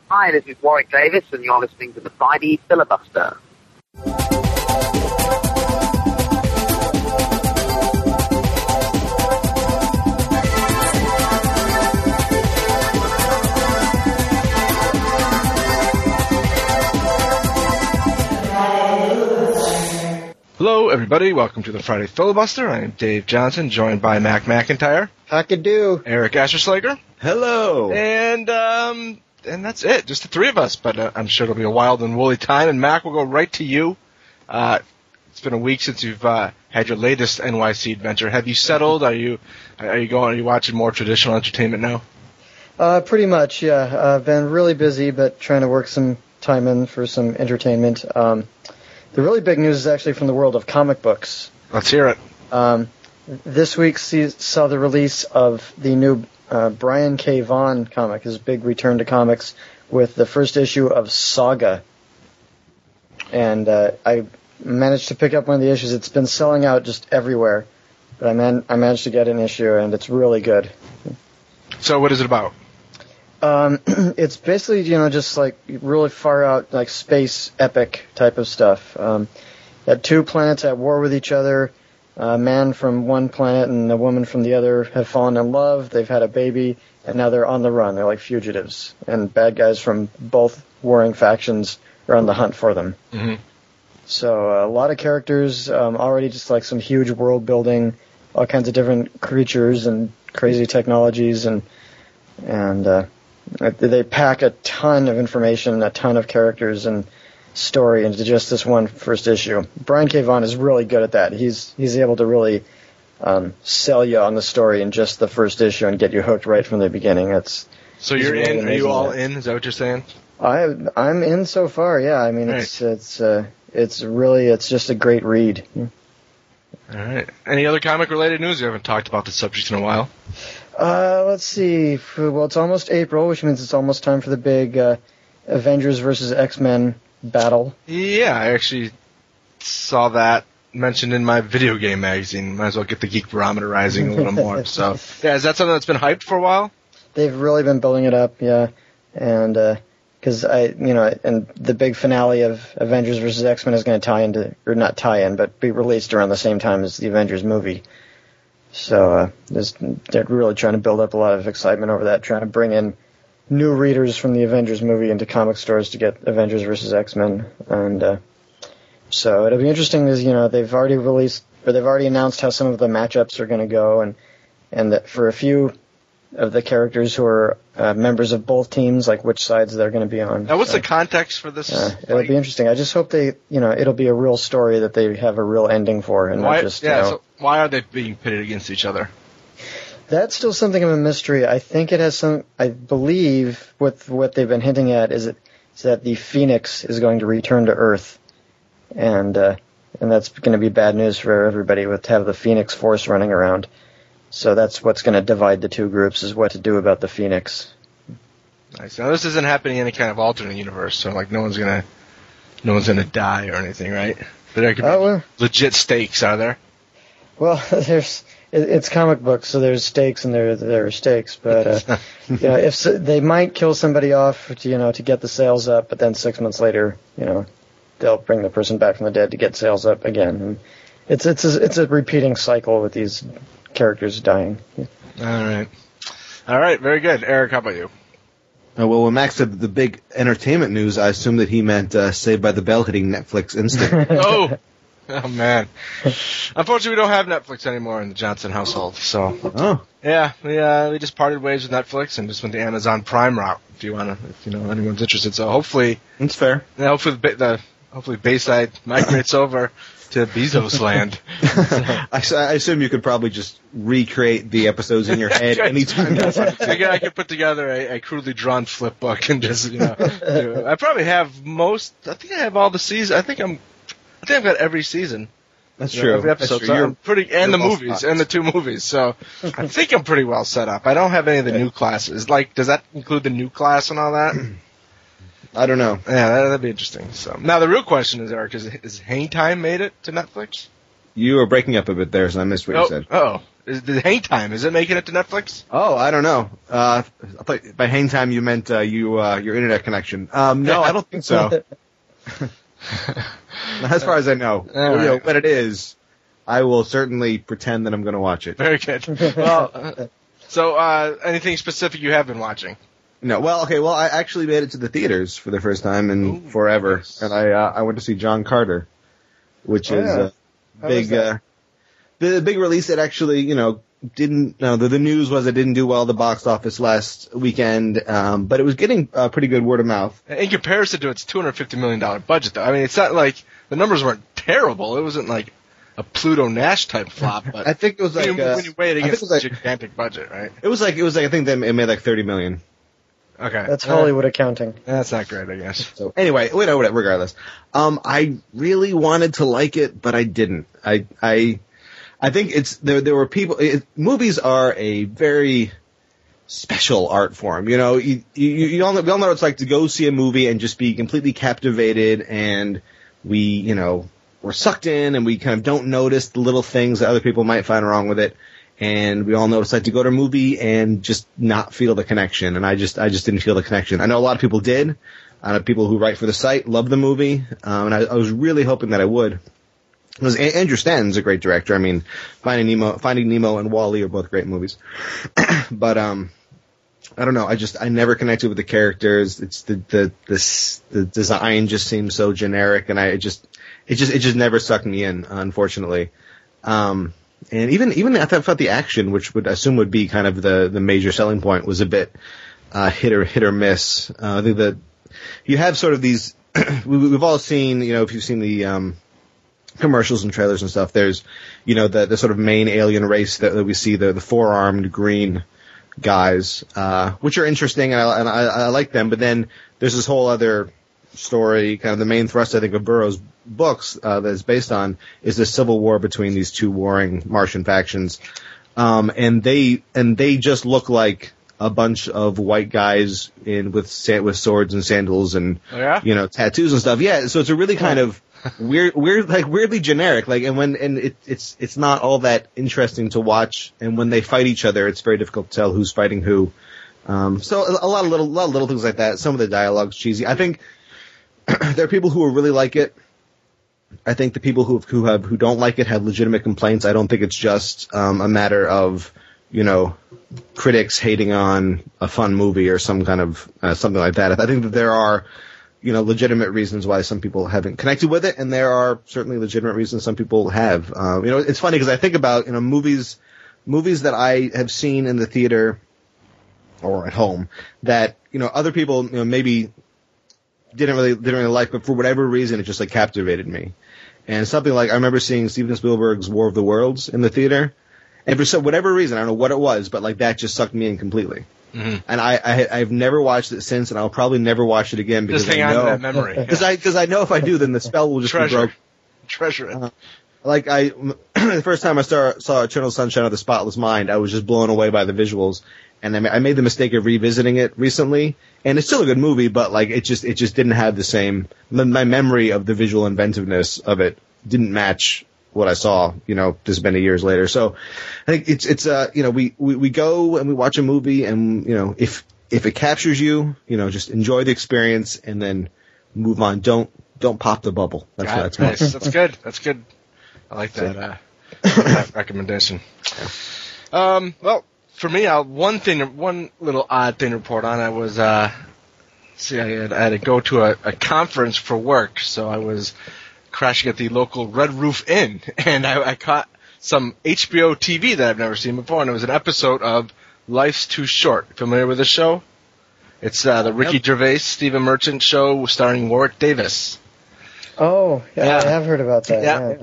Hi, this is Warwick Davis, and you're listening to the Friday Filibuster. Hello, everybody. Welcome to the Friday Filibuster. I am Dave Johnson, joined by Mac McIntyre. How-ca-do. Eric Asherslager. Hello. And that's it. Just the three of us. But I'm sure it'll be a wild and woolly time. And Mac, we'll go right to you. It's been a week since you've had your latest NYC adventure. Have you settled? Are you watching more traditional entertainment now? Pretty much, yeah. I've been really busy, but trying to work some time in for some entertainment. The really big news is actually from the world of comic books. Let's hear it. This week saw the release of the new Brian K. Vaughan comic, his big return to comics, with the first issue of Saga. And I managed to pick up one of the issues. It's been selling out just everywhere, but I managed to get an issue, and it's really good. So what is it about? It's basically, just like really far out, like space epic type of stuff. Had two planets at war with each other. A man from one planet and a woman from the other have fallen in love. They've had a baby, and now they're on the run. They're like fugitives, and bad guys from both warring factions are on the hunt for them. Mm-hmm. So a lot of characters, already just like some huge world building, all kinds of different creatures and crazy technologies, and they pack a ton of information, a ton of characters and story into just this one first issue. Brian K. Vaughan is really good at that. He's able to really sell you on the story in just the first issue and get you hooked right from the beginning. So you're in? Are you all in? Is that what you're saying? I'm in so far. Yeah, I mean right. It's just a great read. All right. Any other comic related news? You haven't talked about this subject in a while. Let's see. Well, it's almost April, which means it's almost time for the big Avengers versus X-Men battle. Yeah, I actually saw that mentioned in my video game magazine. Might as well get the Geek Barometer rising a little more. So, yeah, is that something that's been hyped for a while? They've really been building it up, yeah. And because and the big finale of Avengers versus X-Men is going to tie into, or not tie in, but be released around the same time as the Avengers movie. So they're really trying to build up a lot of excitement over that, trying to bring in new readers from the Avengers movie into comic stores to get Avengers versus X-Men. And so it'll be interesting as, they've already announced how some of the matchups are going to go, and that for a few of the characters who are members of both teams, like which sides they're going to be on. Now, what's the context for this? It'll be interesting. I just hope it'll be a real story that they have a real ending for, and not just, So why are they being pitted against each other? That's still something of a mystery. I think it has I believe what they've been hinting at is that the Phoenix is going to return to Earth, and that's going to be bad news for everybody to have the Phoenix Force running around. So that's what's going to divide the two groups, is what to do about the Phoenix. Nice. Now this isn't happening in any kind of alternate universe, so like no one's gonna die or anything, right? But there could be legit stakes, are there? Well, it's comic books, so there's stakes and there are stakes. But if they might kill somebody off, to get the sales up, but then 6 months later, they'll bring the person back from the dead to get sales up again. And it's a repeating cycle with these characters dying. All right, very good. Eric, how about you? Well, when Max said the big entertainment news, I assumed that he meant Saved by the Bell hitting Netflix instant. Oh, man. Unfortunately, we don't have Netflix anymore in the Johnson household, so. Yeah, we just parted ways with Netflix and just went the Amazon Prime route, if anyone's interested. So hopefully. That's fair. Yeah, hopefully Bayside migrates over to Bezos land. I assume you could probably just recreate the episodes in your head anytime. I could put together a crudely drawn flip book and just, I probably have I think I have all the seasons. I think I've got every season. That's true. Every episode. So I'm and the movies, and the two movies. So I think I'm pretty well set up. I don't have any of the new classes. Like, does that include the new class and all that? I don't know. Yeah, that'd be interesting. So now the real question is, Eric, is Hang Time made it to Netflix? You were breaking up a bit there, so I missed what you said. Oh, the Hang Time, is it making it to Netflix? Oh, I don't know. I thought by hang time you meant your internet connection. No, I don't think so. As far as I know. Right. When it is, I will certainly pretend that I'm going to watch it. Very good. Well, so anything specific you have been watching? No, well, okay, I actually made it to the theaters for the first time in forever, nice. and I went to see John Carter, which is a big, the big release that actually, didn't, the news was it didn't do well at the box office last weekend, but it was getting pretty good word of mouth. In comparison to its $250 million budget, though, I mean, it's not like the numbers weren't terrible. It wasn't like a Pluto Nash type flop, but I think it was like when you weigh it against it was a gigantic budget, right? It was like I think it made like $30 million. Okay, That's Hollywood accounting. That's not great, I guess. So anyway, whatever. Regardless, I really wanted to like it, but I didn't. I think it's there were people. Movies are a very special art form. We all know what it's like to go see a movie and just be completely captivated, and we're sucked in, and we kind of don't notice the little things that other people might find wrong with it. And we all know what it's like to go to a movie and just not feel the connection. And I just didn't feel the connection. I know a lot of people did. I know people who write for the site love the movie. And I was really hoping that I would. Because Andrew Stanton's a great director. I mean, Finding Nemo and WALL-E are both great movies. But, I don't know. I never connected with the characters. It's the design just seems so generic, and it just never sucked me in, unfortunately. And even I thought the action, which would assume would be kind of the major selling point, was a bit hit or miss. I think that you have sort of these. We've all seen, if you've seen the commercials and trailers and stuff. There's, the sort of main alien race that we see, the four-armed green guys, which are interesting, and I like them. But then there's this whole other story, kind of the main thrust, I think, of Burroughs' books that is based on is the civil war between these two warring Martian factions, and they just look like a bunch of white guys with swords and sandals and tattoos and stuff. Yeah, so it's a really kind of weirdly generic. It's not all that interesting to watch. And when they fight each other, it's very difficult to tell who's fighting who. So a lot of little things like that. Some of the dialogue's cheesy. I think there are people who will really like it. I think the people who don't like it have legitimate complaints. I don't think it's just a matter of critics hating on a fun movie or some kind of something like that. I think that there are legitimate reasons why some people haven't connected with it, and there are certainly legitimate reasons some people have. It's funny because I think about movies that I have seen in the theater or at home that other people maybe didn't really like, but for whatever reason it just captivated me. And something like I remember seeing Steven Spielberg's War of the Worlds in the theater, and for whatever reason, I don't know what it was, but that just sucked me in completely. Mm-hmm. And I've never watched it since, and I'll probably never watch it again because just hang on to that memory. Because I know if I do, then the spell will just be broken. Treasure it. The first time I saw Eternal Sunshine of the Spotless Mind, I was just blown away by the visuals, and I made the mistake of revisiting it recently, and it's still a good movie, but it just didn't have the same. My memory of the visual inventiveness of it didn't match what I saw, this many years later. So I think it's we go and we watch a movie, and if it captures you, just enjoy the experience and then move on. Don't pop the bubble. That's nice. That's good. That's good. I like that that recommendation. Well, for me, one little odd thing to report on. I was I had to go to a conference for work, so I was crashing at the local Red Roof Inn, and I caught some HBO TV that I've never seen before, and it was an episode of Life's Too Short. Familiar with the show? It's the Ricky Gervais, Stephen Merchant show starring Warwick Davis. Oh, yeah, I have heard about that. Yeah.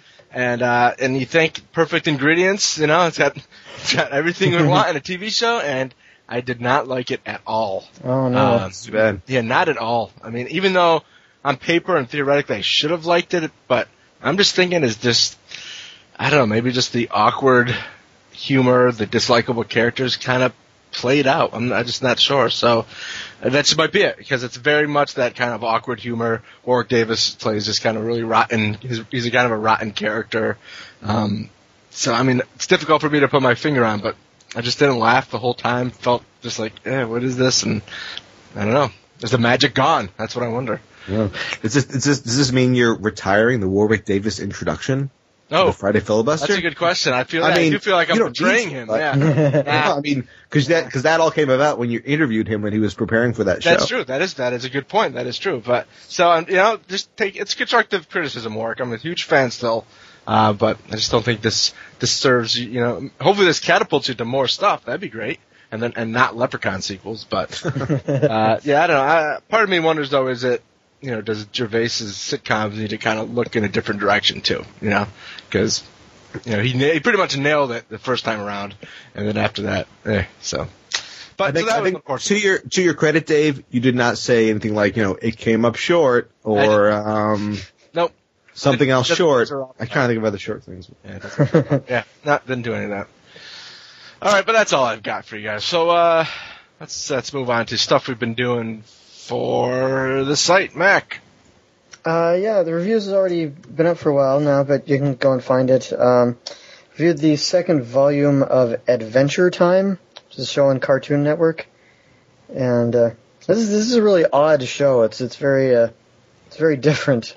And you think perfect ingredients, it's got everything we want in a TV show, and I did not like it at all. Oh, no. That's too bad. Yeah, not at all. I mean, even though on paper and theoretically I should have liked it, but I'm just thinking is just, I don't know, maybe just the awkward humor, the dislikable characters kind of played out. I'm just not sure. So that just might be it, because it's very much that kind of awkward humor. Warwick Davis plays this kind of really rotten, he's a kind of a rotten character. So, I mean, it's difficult for me to put my finger on, but I just didn't laugh the whole time. Felt just like, what is this? And I don't know. Is the magic gone? That's what I wonder. Yeah. Does this mean you're retiring the Warwick Davis introduction? Oh, the Friday filibuster. That's a good question. I do feel like I'm betraying him. Yeah. No, I mean, because that all came about when you interviewed him when he was preparing for that show. That's true. That is a good point. That is true. But so just take it's constructive criticism, Warwick. I'm a huge fan still, but I just don't think this serves hopefully this catapults you to more stuff. That'd be great. And not Leprechaun sequels. But I don't know. Part of me wonders though, is it does Gervais's sitcoms need to kind of look in a different direction too? Because he pretty much nailed it the first time around, and then after that, so. But I think to your credit, Dave, you did not say anything like it came up short or nope, something else short. I try to think of other short things. Didn't do any of that. All right, but that's all I've got for you guys. So let's move on to stuff we've been doing for the site, Mac. The reviews has already been up for a while now, but you can go and find it. Reviewed the second volume of Adventure Time, which is a show on Cartoon Network, and this is a really odd show. It's very different.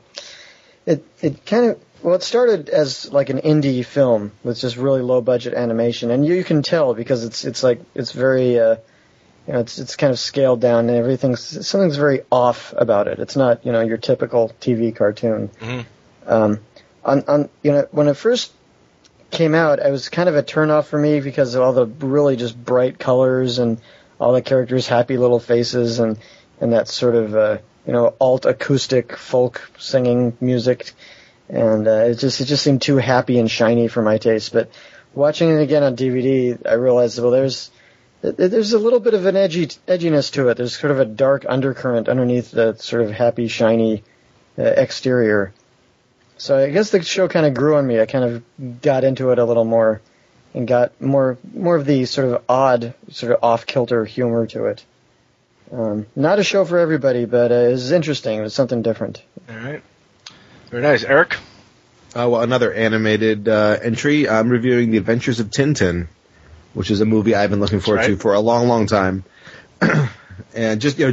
It started as like an indie film with just really low budget animation, and you can tell because it's very it's kind of scaled down and something's very off about it. It's not your typical TV cartoon. Mm-hmm. When it first came out, it was kind of a turnoff for me because of all the really just bright colors and all the characters' happy little faces and that sort of alt acoustic folk singing music. And it just seemed too happy and shiny for my taste. But watching it again on DVD, I realized, there's a little bit of an edginess to it. There's sort of a dark undercurrent underneath the sort of happy, shiny exterior. So I guess the show kind of grew on me. I kind of got into it a little more and got more of the sort of odd, sort of off-kilter humor to it. Not a show for everybody, but it was interesting. It was something different. All right. Very nice. Eric? Another animated entry. I'm reviewing The Adventures of Tintin, which is a movie I've been looking forward to for a long, long time. And consider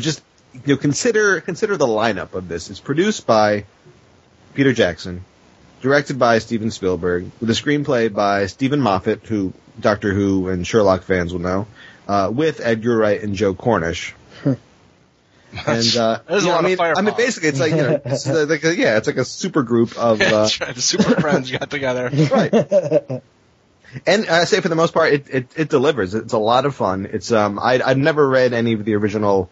the lineup of this. It's produced by Peter Jackson, directed by Steven Spielberg, with a screenplay by Stephen Moffat, who Doctor Who and Sherlock fans will know, with Edgar Wright and Joe Cornish. There's a lot of firepower. I mean, basically, it's like it's like a super group of that's right, the super friends got together, right? And I say for the most part, it delivers. It's a lot of fun. It's I've never read any of the original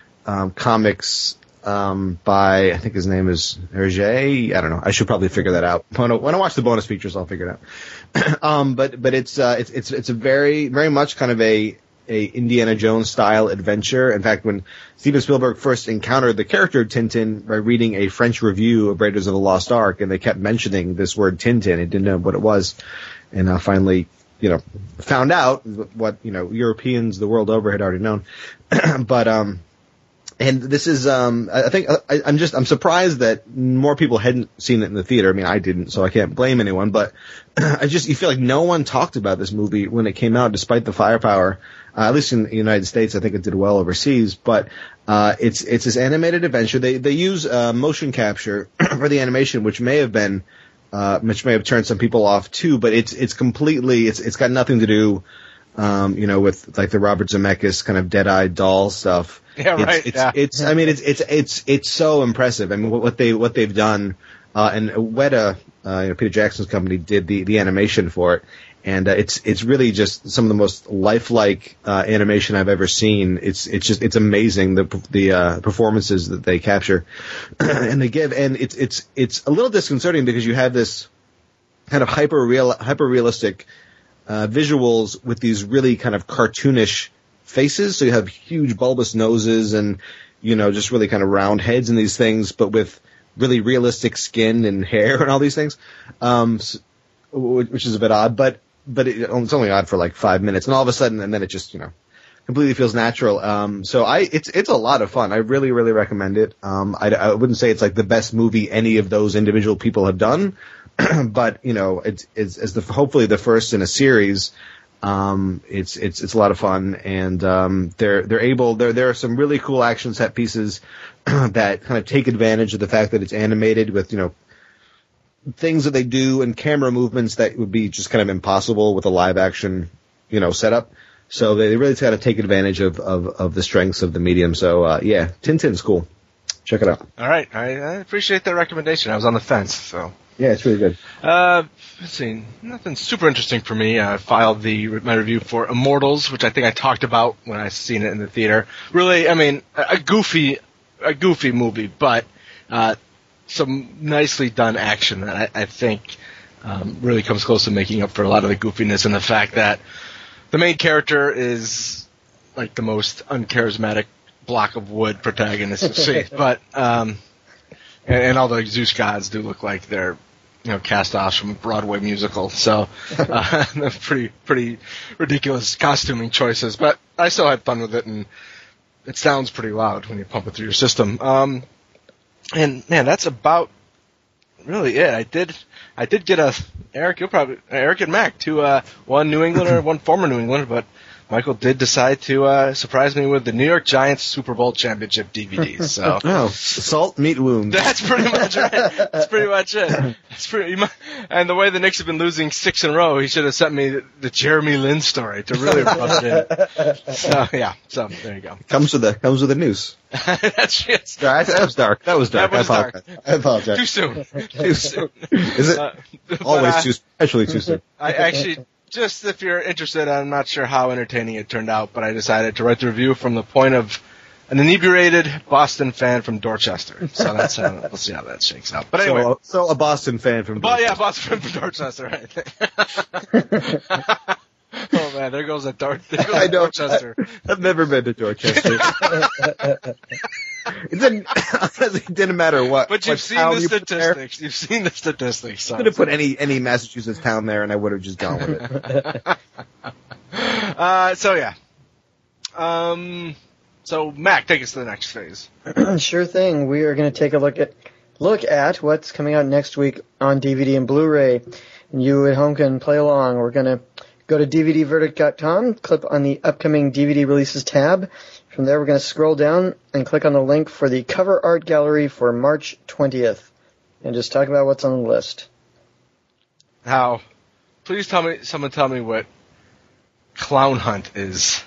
comics by I think his name is Hergé. I don't know. I should probably figure that out when I watch the bonus features. I'll figure it out. But it's a very very much kind of a Indiana Jones style adventure. In fact, when Steven Spielberg first encountered the character Tintin by reading a French review of Raiders of the Lost Ark, and they kept mentioning this word Tintin, he didn't know what it was, and finally, found out what Europeans the world over had already known. But and this is I think I'm surprised that more people hadn't seen it in the theater. I mean, I didn't, so I can't blame anyone. But you feel like no one talked about this movie when it came out, despite the firepower. At least in the United States, I think it did well overseas. But it's this animated adventure. They use motion capture for the animation, which may have turned some people off too. But it's completely it's got nothing to do with like the Robert Zemeckis kind of dead-eyed doll stuff. Yeah, right. It's so impressive. I mean, what they've done, and Weta, Peter Jackson's company, did the animation for it, and it's really just some of the most lifelike animation I've ever seen. It's amazing the performances that they capture and they give, and it's a little disconcerting because you have this kind of hyper realistic visuals with these really kind of cartoonish faces. So you have huge bulbous noses and, just really kind of round heads and these things, but with really realistic skin and hair and all these things, which is a bit odd, but it's only odd for like 5 minutes, and all of a sudden, and then it just, completely feels natural. It's a lot of fun. I really, really recommend it. I wouldn't say it's like the best movie any of those individual people have done, but it's hopefully the first in a series. It's a lot of fun, and there are some really cool action set pieces that kind of take advantage of the fact that it's animated with things that they do and camera movements that would be just kind of impossible with a live action setup. So they really try to take advantage of the strengths of the medium. So Tintin's cool. Check it out. All right, I appreciate that recommendation. I was on the fence, so. Yeah, it's really good. Let's see. Nothing super interesting for me. I filed my review for Immortals, which I think I talked about when I seen it in the theater. Really, I mean, a goofy movie, but some nicely done action that I think really comes close to making up for a lot of the goofiness, and the fact that the main character is like the most uncharismatic block of wood protagonist you've seen. But and all the Zeus gods do look like they're cast-offs from a Broadway musical. So pretty ridiculous costuming choices. But I still had fun with it, and it sounds pretty loud when you pump it through your system. And man, that's about really it. I did get Eric and Mac, one New Englander, one former New Englander, but Michael did decide to surprise me with the New York Giants Super Bowl championship DVDs. So salt, meat, wounds. That's pretty much right. That's pretty much it. And the way the Knicks have been losing 6 in a row, he should have sent me the Jeremy Lin story to really rub it in. So yeah, so there you go. Comes with the news. That's it. That was dark. That was dark. I apologize. Too soon. Is it always especially too soon? I actually. Just if you're interested, I'm not sure how entertaining it turned out, but I decided to write the review from the point of an inebriated Boston fan from Dorchester. So that's we'll see how that shakes out. But anyway, so a Boston fan from Dorchester. Yeah, Boston fan from Dorchester. Right. Oh man, there goes Dorchester. I've never been to Dorchester. It didn't matter what. But you've seen the statistics. You've seen the statistics. I could have put any Massachusetts town there, and I would have just gone with it. So yeah. So Mac, take us to the next phase. Sure thing. We are going to take a look at what's coming out next week on DVD and Blu-ray. And you at home can play along. We're going to go to DVDverdict.com, click on the upcoming DVD releases tab. From there, we're going to scroll down and click on the link for the cover art gallery for March 20th, and just talk about what's on the list. Now, please someone tell me what Clown Hunt is.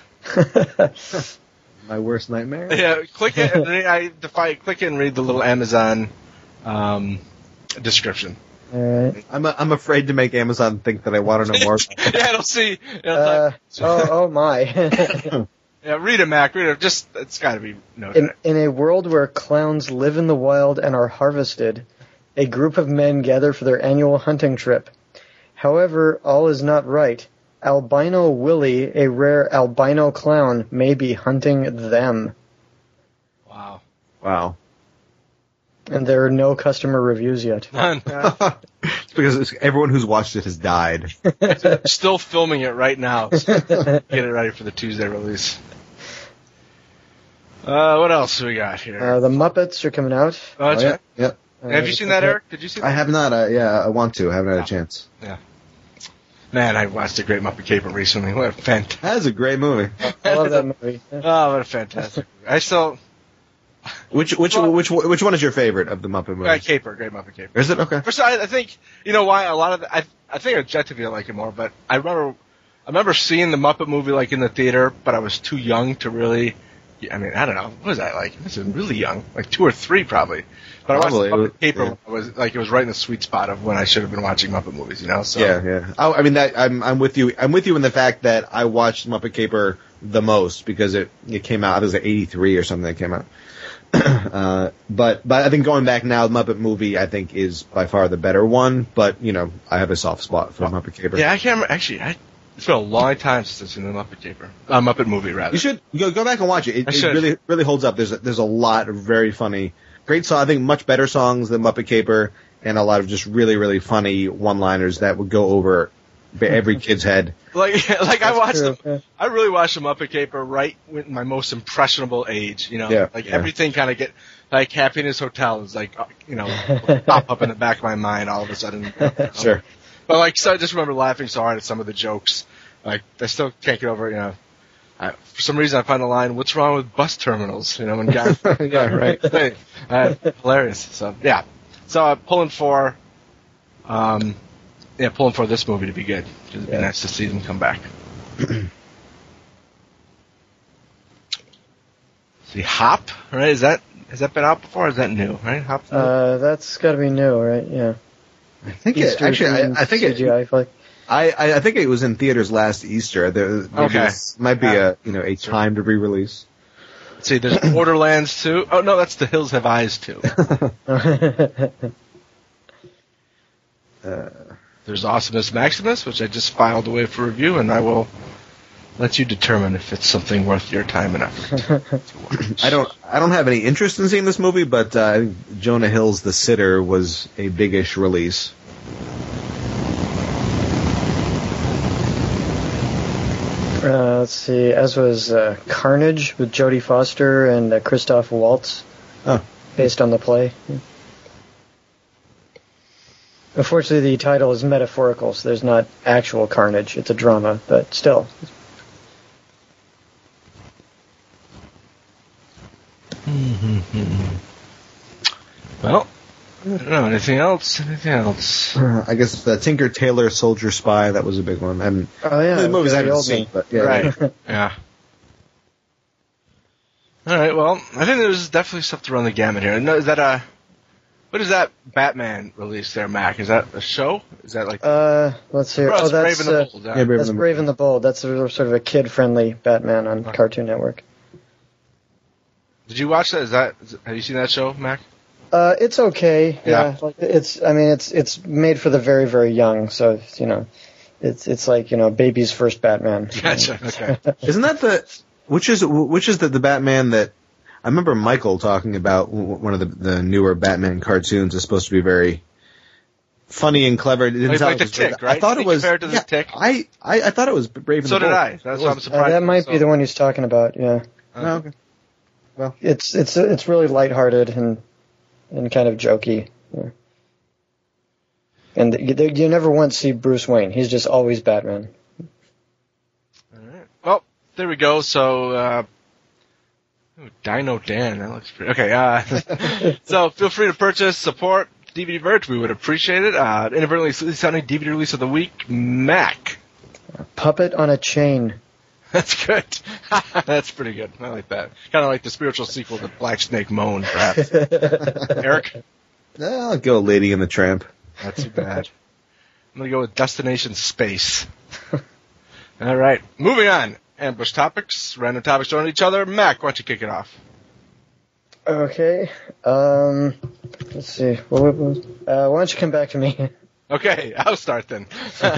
My worst nightmare? Yeah, click it and read the little Amazon description. All right. I'm afraid to make Amazon think that I want to know more. Yeah, it'll see. Oh my. Yeah, read it, Mac. Read it. It's got to be noted. In a world where clowns live in the wild and are harvested, a group of men gather for their annual hunting trip. However, all is not right. Albino Willie, a rare albino clown, may be hunting them. Wow. And there are no customer reviews yet. None. It's because everyone who's watched it has died. Still filming it right now. Get it ready for the Tuesday release. What else do we got here? The Muppets are coming out. Oh, that's right. Yep. Have you seen that, Eric? Did you see that? I have not. I want to. I haven't had a chance. Yeah. Man, I watched A Great Muppet Caper recently. What a fantastic... That is a great movie. I love that movie. Oh, what a fantastic movie. I still... Which one is your favorite of the Muppet movies? Great Muppet Caper. Is it? Okay. First, I think, you know why, a lot of I think objectively I like it more, but I remember seeing the Muppet movie like in the theater, but I was too young to really, I mean, I don't know, what was I like? I was really young, like 2 or 3 probably. But probably. I watched Muppet Caper when it was right in the sweet spot of when I should have been watching Muppet movies, you know? So. Yeah. I mean, I'm with you. I'm with you in the fact that I watched Muppet Caper the most because it came out, it was like 83 or something that came out. But I think going back now, the Muppet movie I think is by far the better one. But I have a soft spot for Muppet Caper. Yeah, I can't remember. Actually, it's been a long time since I've seen the Muppet Caper, Muppet movie rather. You should go back and watch it. It really holds up. There's a lot of very funny, great songs. I think much better songs than Muppet Caper, and a lot of just really really funny one-liners that would go over every kid's head. Like I watched true, them. yeah. I really watched the Muppet Caper right in my most impressionable age. Everything kind of like Happiness Hotel is like pop up in the back of my mind all of a sudden. Sure. But so I just remember laughing so hard at some of the jokes. Like I still can't get over for some reason I find the line, "What's wrong with bus terminals?" When guys, Yeah, right. hilarious. So yeah, so pulling for this movie to be good. It'd be nice to see them come back. See, Hop, right? Has that been out before? Or is that new? Right, Hop. That's got to be new, right? Yeah. I think CGI flick. I think it was in theaters last Easter. This might be a timed re-release. Let's see, there's Borderlands 2. Oh no, that's The Hills Have Eyes 2. There's Awesomeness Maximus, which I just filed away for review, and I will let you determine if it's something worth your time and effort to watch. I don't have any interest in seeing this movie, but I think Jonah Hill's The Sitter was a big-ish release. Let's see, as was Carnage with Jodie Foster and Christoph Waltz, based on the play. Unfortunately, the title is metaphorical, so there's not actual carnage. It's a drama, but still. Well, I don't know. Anything else? I guess the Tinker Tailor Soldier Spy, that was a big one. And the movies I haven't seen, but yeah. Right. Yeah. All right. Well, I think there's definitely stuff to run the gamut here. Is that what is that Batman release there, Mac? Is that a show? Is that like? Let's see. That's that's Brave and the Bold. that's Brave and the Bold. That's sort of a kid-friendly Batman on Cartoon Network. Did you watch that? Have you seen that show, Mac? It's okay. Yeah. It's made for the very, very young. So it's like baby's first Batman. Gotcha. Okay. Isn't that which is the Batman that I remember Michael talking about? One of the newer Batman cartoons is supposed to be very funny and clever. It's like the Tick, right? I thought it was compared to the Tick. I thought it was Brave and the Bold. So did I. That's why I'm surprised. That might be the one he's talking about. Yeah. Okay. Well, it's really lighthearted and kind of jokey. Yeah. And you never once see Bruce Wayne. He's just always Batman. All right. Well, there we go. So, Dino Dan. That looks pretty. Okay. So feel free to purchase, support DVD Vert. We would appreciate it. Inadvertently sounding DVD release of the week, Mac. Puppet on a Chain. That's good. That's pretty good. I like that. Kind of like the spiritual sequel to Black Snake Moan, perhaps. Eric? I'll go Lady and the Tramp. Not too bad. I'm going to go with Destination Space. All right. Moving on. Ambush topics. Random topics thrown at each other. Mac, why don't you kick it off? Okay. Let's see. Why don't you come back to me? Okay. I'll start then.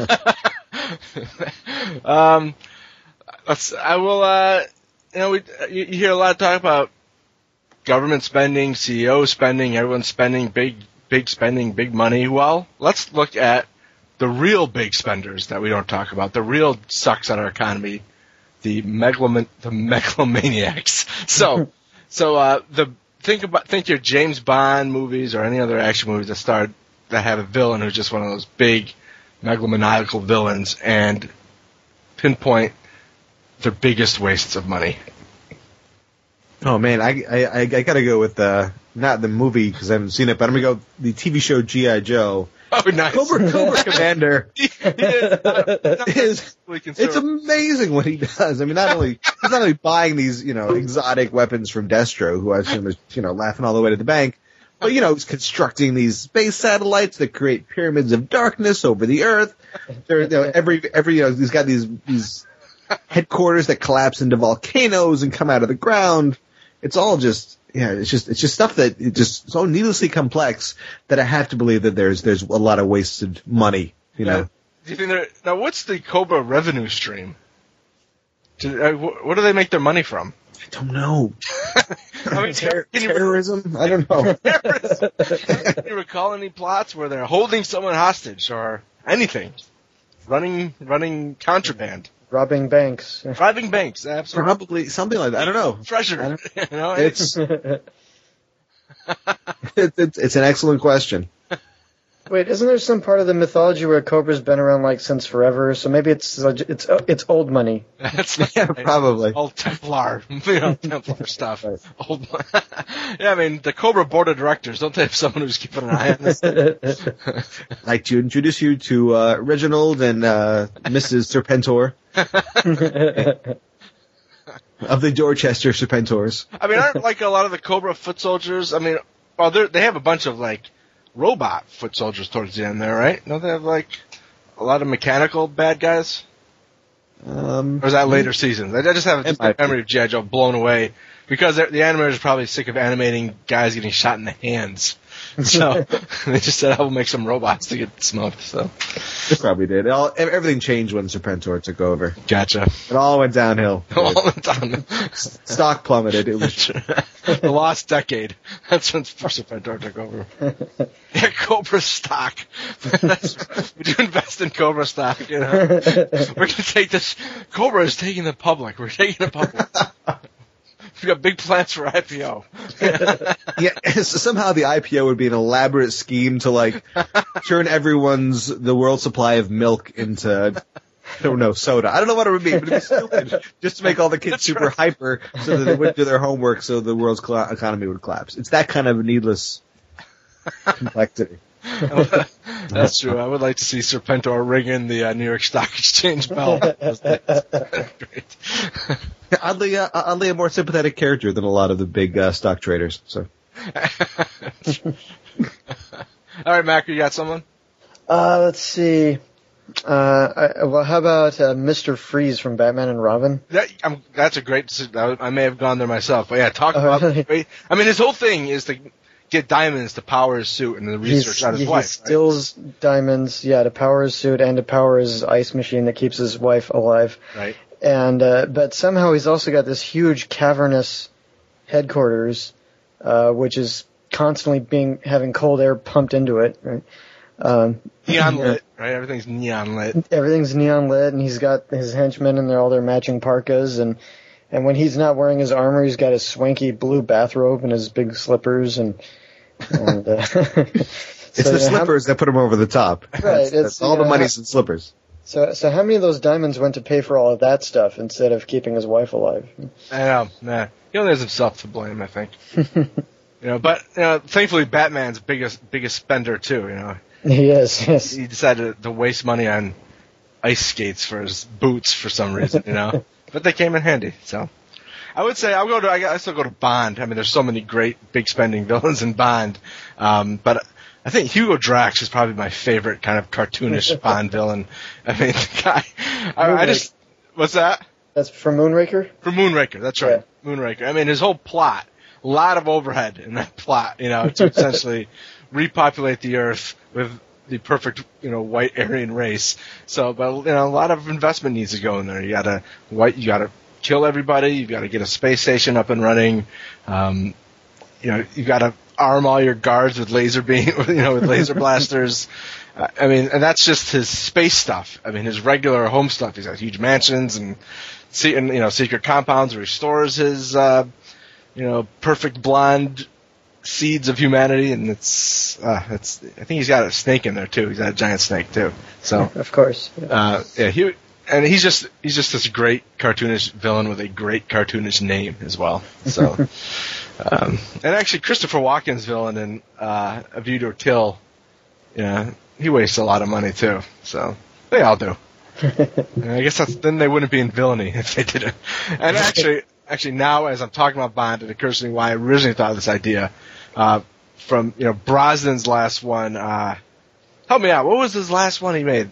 I will, you hear a lot of talk about government spending, CEO spending, everyone spending, big spending, big money. Well, let's look at the real big spenders that we don't talk about, the real sucks at our economy, the megalomaniacs. So, think your James Bond movies or any other action movies that have a villain who's just one of those big megalomaniacal villains and pinpoint their biggest wastes of money. Oh man, I gotta go with not the movie because I haven't seen it, but I'm gonna go the TV show G.I. Joe. Oh, nice. Cobra Commander. It's amazing what he does. I mean, he's not only buying these exotic weapons from Destro, who I assume is laughing all the way to the bank, but he's constructing these space satellites that create pyramids of darkness over the Earth. He's got these headquarters that collapse into volcanoes and come out of the ground. It's all just it's just stuff that is just so needlessly complex that I have to believe that there's a lot of wasted money. Do you think now? What's the Cobra revenue stream? What do they make their money from? I don't know. I mean, terrorism? I don't know. Terrorism. Can you recall any plots where they're holding someone hostage or anything? running contraband. Robbing banks. Robbing banks, absolutely. Probably something like that. I don't know. Treasure. You know, It's it's an excellent question. Wait, isn't there some part of the mythology where Cobra's been around like since forever? So maybe it's old money. That's Yeah, probably. Old Templar, Templar stuff. Right. Old. Yeah, I mean the Cobra board of directors. Don't they have someone who's keeping an eye on this? I'd like to introduce you to Reginald and Mrs. Serpentor of the Dorchester Serpentors. I mean, aren't like a lot of the Cobra foot soldiers? I mean, well, they have a bunch of like robot foot soldiers towards the end there, right? Don't they have like a lot of mechanical bad guys? Or is that later seasons? I just have a memory of G.I. Joe blown away because the animators are probably sick of animating guys getting shot in the hands. So they just said, we'll make some robots to get smoked. So They probably did. Everything changed when Serpentor took over. Gotcha. It all went downhill. Stock plummeted. It was the lost decade. That's when Serpentor took over. Yeah, Cobra stock. We do invest in Cobra stock. You know, we're going to take this. Cobra is taking the public. We're taking the public. We've got big plans for IPO. yeah. Somehow the IPO would be an elaborate scheme to like turn the world supply of milk into, I don't know, soda. I don't know what it would be, but it'd be stupid just to make all the kids super hyper so that they wouldn't do their homework, so the world's economy would collapse. It's that kind of needless complexity. That's true. I would like to see Serpentor ringing the New York Stock Exchange bell. Great. Oddly a more sympathetic character than a lot of the big stock traders. So, all right, Mac, you got someone? Let's see. Well, how about Mr. Freeze from Batman and Robin? That's a great. I may have gone there myself, but yeah, talk about. Really? I mean, his whole thing is to get diamonds to power his suit and the research on his wife. He steals diamonds, to power his suit and to power his ice machine that keeps his wife alive. Right. And but somehow he's also got this huge cavernous headquarters, which is constantly having cold air pumped into it. Right? Neon lit, right? Everything's neon lit. Everything's neon lit, and he's got his henchmen and all their matching parkas, and when he's not wearing his armor, he's got his swanky blue bathrobe and his big slippers, and it's the slippers that put him over the top. Right. That's all the money's in slippers. So how many of those diamonds went to pay for all of that stuff instead of keeping his wife alive? I know. Nah. He only has himself to blame, I think. But thankfully Batman's biggest spender too. He is. Yes. He decided to waste money on ice skates for his boots for some reason. But they came in handy. So I would say I still go to Bond. I mean, there's so many great big spending villains in Bond, but I think Hugo Drax is probably my favorite kind of cartoonish Bond villain. I mean, the guy. What's that? That's from Moonraker? From Moonraker, that's right. Yeah. Moonraker. I mean, his whole plot, a lot of overhead in that plot, to essentially repopulate the Earth with the perfect, white Aryan race. So, but, a lot of investment needs to go in there. You gotta kill everybody, you gotta get a space station up and running, you gotta arm all your guards with laser with laser blasters. I mean, and that's just his space stuff. I mean, his regular home stuff. He's got huge mansions and secret compounds where he stores his, perfect blonde seeds of humanity. And I think he's got a snake in there too. He's got a giant snake too. So of course. He's just this great cartoonish villain with a great cartoonish name as well. So. And actually, Christopher Walken's villain in A View to a Kill, he wastes a lot of money too. So they all do. I guess then they wouldn't be in villainy if they didn't. And actually, now as I'm talking about Bond, it occurs to me why I originally thought of this idea from Brosnan's last one. Help me out. What was his last one he made?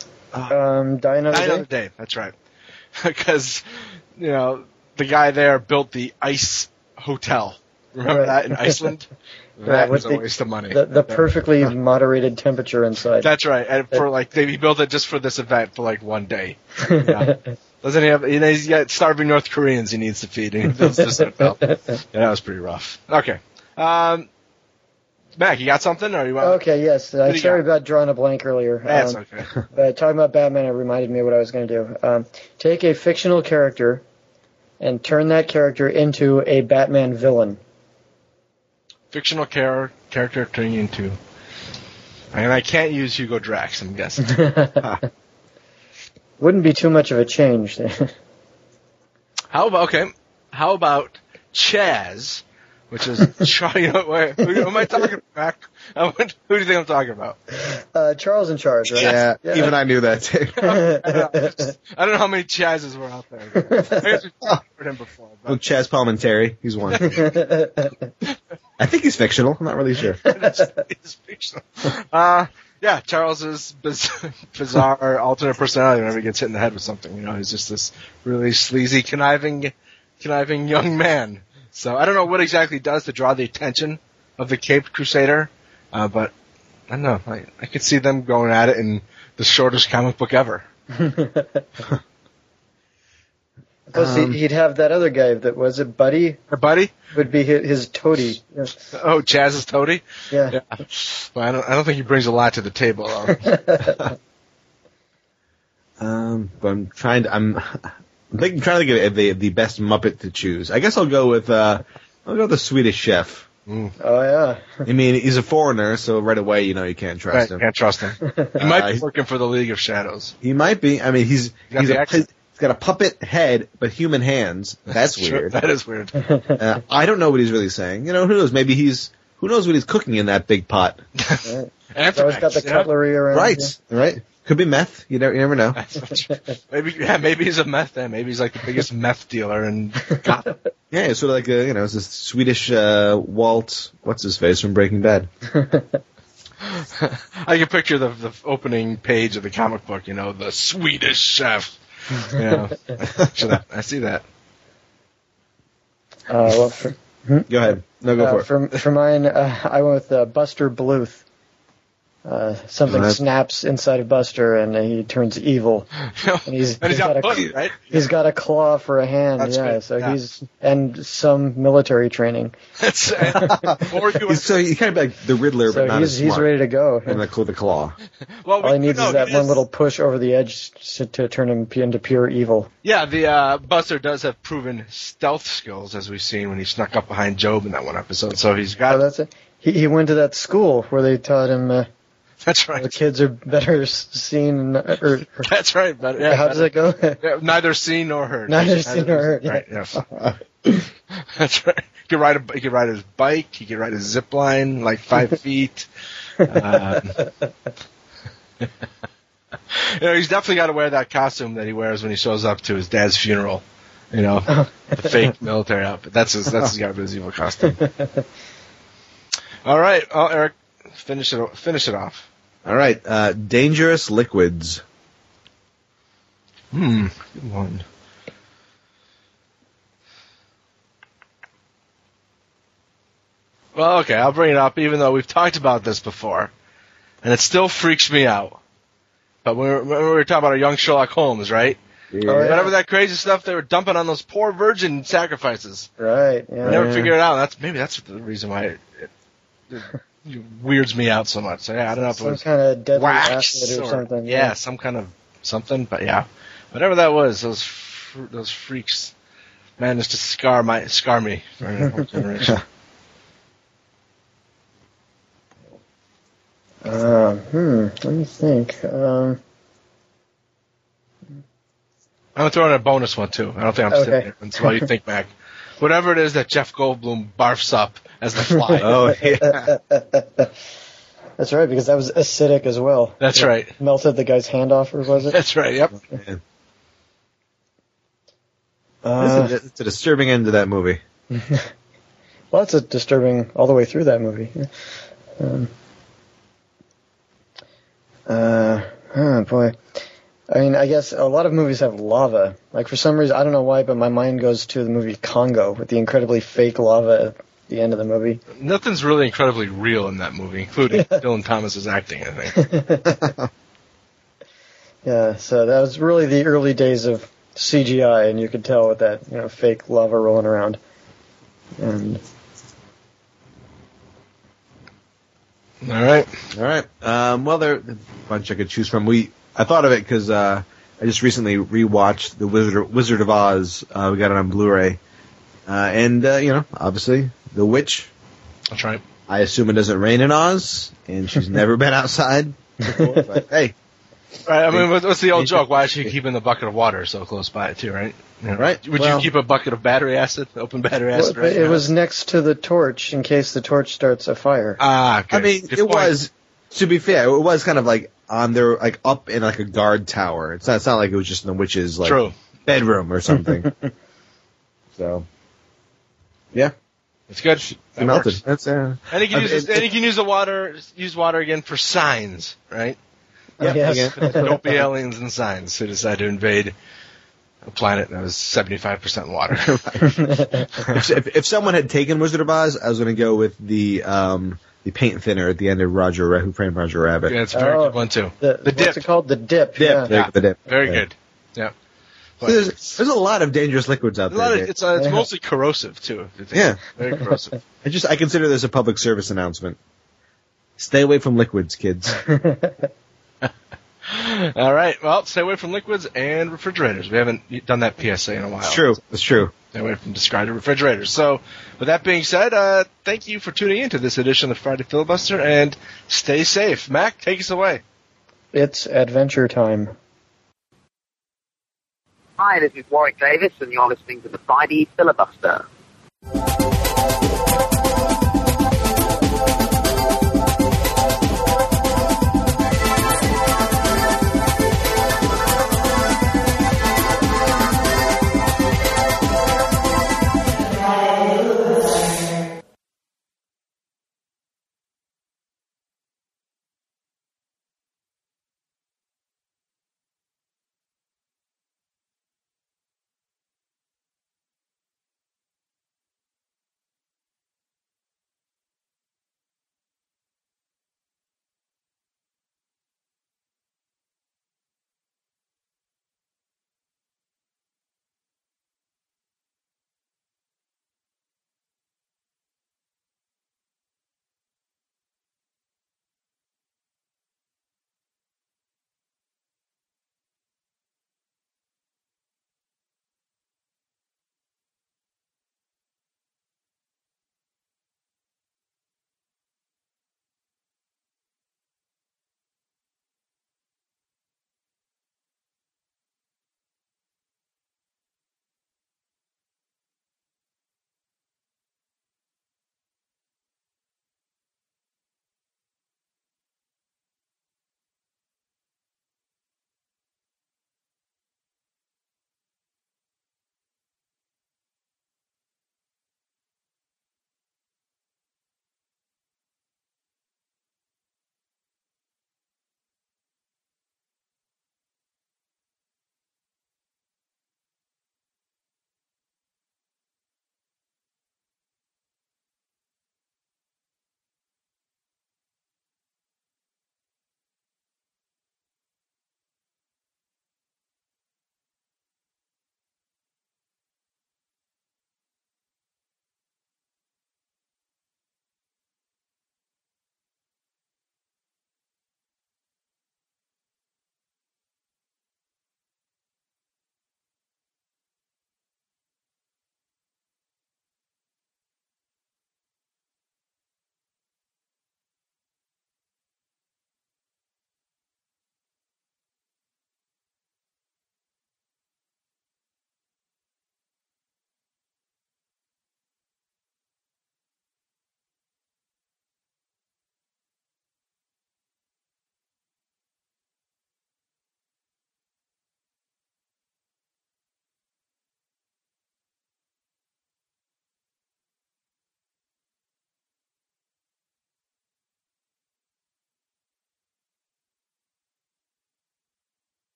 Die Another Day. That's right. Because the guy there built the ice hotel. Remember that in Iceland? That was a waste of money. The perfectly moderated temperature inside. That's right. And he built it just for this event for one day. Doesn't he have? He's got starving North Koreans he needs to feed, and he builds this hotel. Yeah, that was pretty rough. Okay. Mac, you got something, or you want? Okay, yes. do you Sorry got? about drawing a blank earlier. That's okay. But talking about Batman, it reminded me of what I was going to do. Take a fictional character and turn that character into a Batman villain. Fictional character turning into. And I can't use Hugo Drax, I'm guessing. Wouldn't be too much of a change. How about Chaz, which is you know, who am I talking about? Mac? Who do you think I'm talking about? Charles in Charge, right? Yeah, even I knew that too. I don't know how many Chazes were out there. I guess we've heard him before. Well, But Chaz Palminteri, he's one. I think he's fictional. I'm not really sure. it's fictional. Yeah, Charles's bizarre alternate personality whenever he gets hit in the head with something. You know, he's just this really sleazy, conniving young man. So I don't know what exactly he does to draw the attention of the Caped Crusader, but I don't know. I could see them going at it in the shortest comic book ever. Plus, he'd have that other guy that was it, Buddy? Her buddy? Would be his toady. Yeah. Oh, Chaz's toady? Yeah. Well, I don't think he brings a lot to the table. But I'm trying to think of the best Muppet to choose. I guess I'll go with the Swedish Chef. Mm. Oh, yeah. I mean, he's a foreigner, so right away, you know, you can't trust him. Can't trust him. He might be working for the League of Shadows. He might be. I mean, he's got a puppet head, but human hands. That's weird. That is weird. I don't know what he's really saying. You know, who knows? Maybe who knows what he's cooking in that big pot? Right. He's always got the cutlery around. Right. Yeah. Right. Could be meth. You never know. Maybe he's a meth man. Maybe he's like the biggest meth dealer in Gotham. Yeah, it's sort of like it's a Swedish Walt. What's his face from Breaking Bad? I can picture the opening page of the comic book. You know, the Swedish Chef. Yeah, I see that. Well, Go ahead. No, go for it. For mine, I went with Buster Bluth. Something snaps inside of Buster, and he turns evil. And he's got a buddy, right? He's got a claw for a hand. That's yeah, right. so he's and some military training. He's He's kind of like the Riddler, So but not as smart. he's ready to go. And the claw. Well, All he needs is that one little push over the edge to turn him into pure evil. Yeah, the Buster does have proven stealth skills, as we've seen when he snuck up behind Job in that one episode. So he's got. Oh, that's it. He went to that school where they taught him. That's right. The kids are better seen. That's right. But yeah, how does it go? Yeah, neither seen nor heard. Neither seen nor heard. Right. Yes. That's right. He could ride his bike. He could ride his zip line like 5 feet. You know, he's definitely got to wear that costume that he wears when he shows up to his dad's funeral. You know, the fake military outfit. That's his got his evil costume. All right, Eric, finish it off. All right, Dangerous Liquids. Good one. Well, okay, I'll bring it up, even though we've talked about this before, and it still freaks me out. But we were talking about our young Sherlock Holmes, right? Yeah. Oh, yeah. Whatever that crazy stuff they were dumping on those poor virgin sacrifices. Right. Yeah. I never figured it out. Maybe that's the reason why it weirds me out so much. So, yeah, I don't know if it Some was kind of deadly wax acid or something. Yeah, some kind of something. But yeah, whatever that was, those freaks managed to scar me for a whole generation. Let me think. I'm throwing a bonus one too. I don't think I'm sitting there. That's why you think back. Whatever it is that Jeff Goldblum barfs up as the fly. Oh, yeah. That's right, because that was acidic as well. That's right. Melted the guy's hand off, or was it? That's right. Yep. It's a disturbing end to that movie. Well, it's a disturbing all the way through that movie. Oh boy. I mean, I guess a lot of movies have lava. Like, for some reason, I don't know why, but my mind goes to the movie Congo with the incredibly fake lava at the end of the movie. Nothing's really incredibly real in that movie, including Dylan Thomas's acting, I think. Yeah, so that was really the early days of CGI, and you could tell with that, fake lava rolling around. And All right. All right. Well, there are a bunch I could choose from. I thought of it because I just recently rewatched The Wizard of Oz. We got it on Blu-ray, and obviously The Witch. That's right. I assume it doesn't rain in Oz, and she's never been outside before. But hey, Right. I mean, what's the old joke? Why is she keeping the bucket of water so close by it too? Right. Right. Would you keep a bucket of battery acid, open battery acid? Right? It was next to the torch in case the torch starts a fire. Ah, good. I mean, Good it point. was. To be fair, it was kind of like on their like up in like a guard tower. It's not like it was just in the witch's like True. bedroom or something. So, yeah, It's good. she That melted. works. That's And you can use water again for signs, right? yeah. Yes. again. Don't be aliens and signs who decide to invade a planet that was 75% water. If someone had taken Wizard of Oz, I was going to go with the paint thinner at the end of Who Framed Roger Rabbit. Yeah, it's a very good one too. The What's dip. it called? The dip. Dip. Yeah. There you go, the dip. Very Yeah. good. Yeah. So there's a lot of dangerous liquids out A lot there. of, Dave. it's mostly corrosive too. If you think. Yeah. Very corrosive. I consider this a public service announcement. Stay away from liquids, kids. All right. Well, stay away from liquids and refrigerators. We haven't done that PSA in a while. It's true. It's true. Stay away from discarded refrigerators. So, with that being said, thank you for tuning in to this edition of Friday Filibuster, and stay safe. Mac, take us away. It's adventure time. Hi, this is Warwick Davis, and you're listening to the Friday Filibuster.